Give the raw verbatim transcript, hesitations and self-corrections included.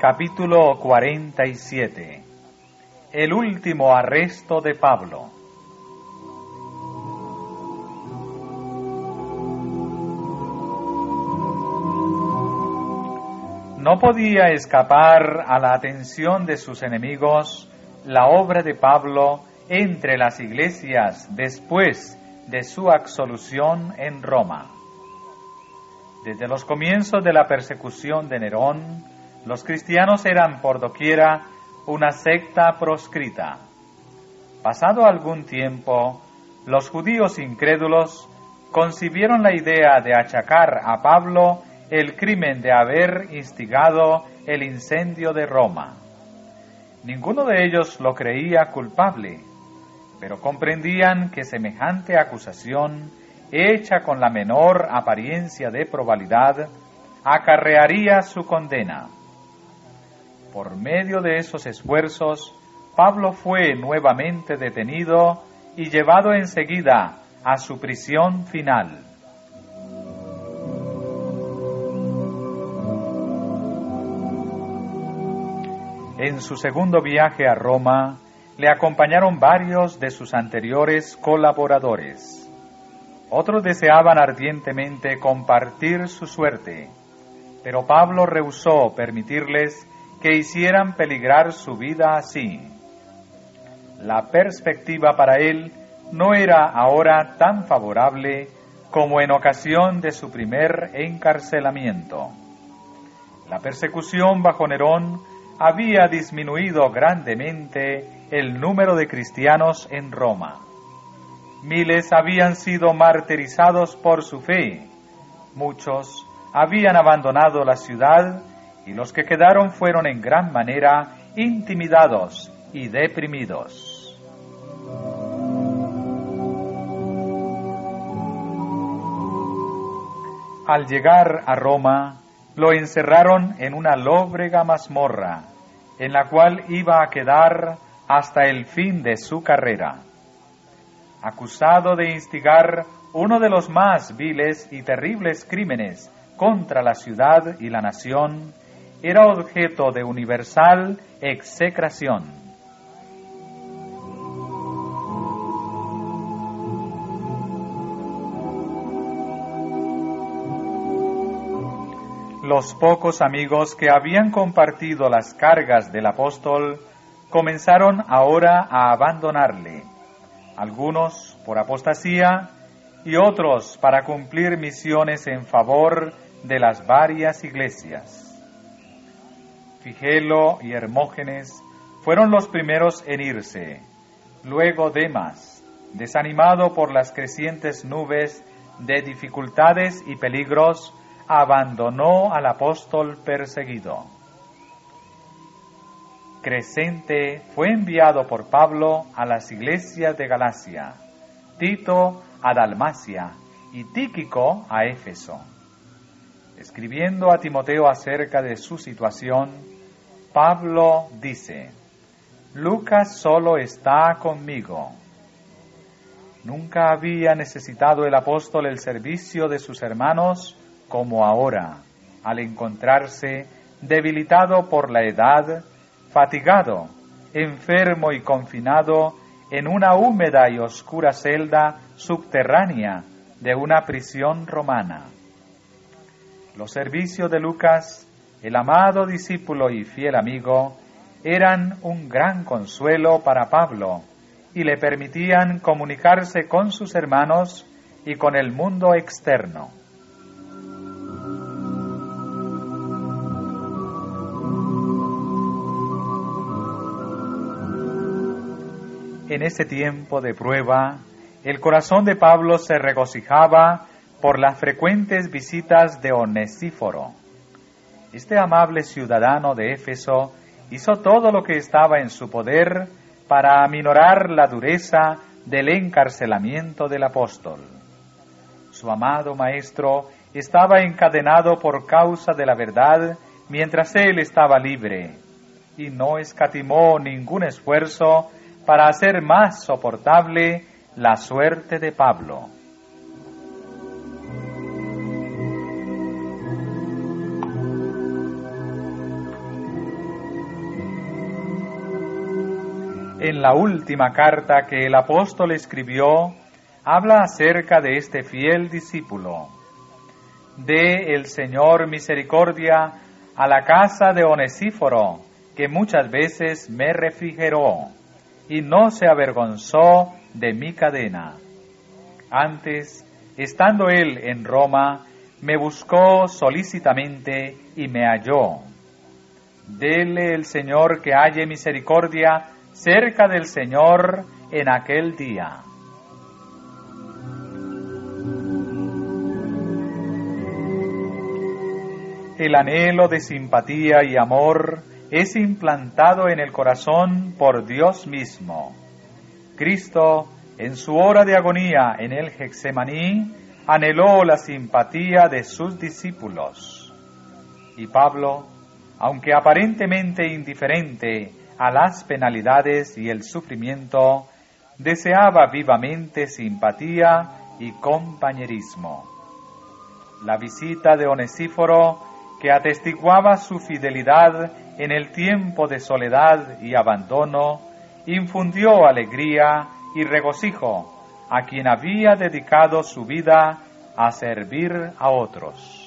Capítulo cuarenta y siete. El último arresto de Pablo. No podía escapar a la atención de sus enemigos la obra de Pablo entre las iglesias después de su absolución en Roma. Desde los comienzos de la persecución de Nerón, los cristianos eran por doquiera una secta proscrita. Pasado algún tiempo, los judíos incrédulos concibieron la idea de achacar a Pablo el crimen de haber instigado el incendio de Roma. Ninguno de ellos lo creía culpable, pero comprendían que semejante acusación, hecha con la menor apariencia de probabilidad, acarrearía su condena. Por medio de esos esfuerzos, Pablo fue nuevamente detenido y llevado enseguida a su prisión final. En su segundo viaje a Roma, le acompañaron varios de sus anteriores colaboradores. Otros deseaban ardientemente compartir su suerte, pero Pablo rehusó permitirles que hicieran peligrar su vida así. La perspectiva para él no era ahora tan favorable como en ocasión de su primer encarcelamiento. La persecución bajo Nerón había disminuido grandemente el número de cristianos en Roma. Miles habían sido martirizados por su fe, muchos habían abandonado la ciudad y los que quedaron fueron en gran manera intimidados y deprimidos. Al llegar a Roma, lo encerraron en una lóbrega mazmorra, en la cual iba a quedar hasta el fin de su carrera. Acusado de instigar uno de los más viles y terribles crímenes contra la ciudad y la nación, era objeto de universal execración. Los pocos amigos que habían compartido las cargas del apóstol comenzaron ahora a abandonarle, algunos por apostasía y otros para cumplir misiones en favor de las varias iglesias. Figelo y Hermógenes fueron los primeros en irse. Luego Demas, desanimado por las crecientes nubes de dificultades y peligros, abandonó al apóstol perseguido. Crescente fue enviado por Pablo a las iglesias de Galacia, Tito a Dalmacia y Tíquico a Éfeso. Escribiendo a Timoteo acerca de su situación, Pablo dice: Lucas solo está conmigo. Nunca había necesitado el apóstol el servicio de sus hermanos como ahora, al encontrarse debilitado por la edad, fatigado, enfermo y confinado en una húmeda y oscura celda subterránea de una prisión romana. Los servicios de Lucas, el amado discípulo y fiel amigo, eran un gran consuelo para Pablo y le permitían comunicarse con sus hermanos y con el mundo externo. En ese tiempo de prueba, el corazón de Pablo se regocijaba por las frecuentes visitas de Onesíforo. Este amable ciudadano de Éfeso hizo todo lo que estaba en su poder para aminorar la dureza del encarcelamiento del apóstol. Su amado maestro estaba encadenado por causa de la verdad, mientras él estaba libre, y no escatimó ningún esfuerzo para hacer más soportable la suerte de Pablo. En la última carta que el apóstol escribió, habla acerca de este fiel discípulo. Dé el Señor misericordia a la casa de Onesíforo, que muchas veces me refrigeró, y no se avergonzó de mi cadena. Antes, estando él en Roma, me buscó solícitamente y me halló. Dele el Señor que halle misericordia cerca del Señor en aquel día. El anhelo de simpatía y amor es implantado en el corazón por Dios mismo. Cristo, en su hora de agonía en el Getsemaní, anheló la simpatía de sus discípulos. Y Pablo, aunque aparentemente indiferente a las penalidades y el sufrimiento, deseaba vivamente simpatía y compañerismo. La visita de Onesíforo, que atestiguaba su fidelidad en el tiempo de soledad y abandono, infundió alegría y regocijo a quien había dedicado su vida a servir a otros.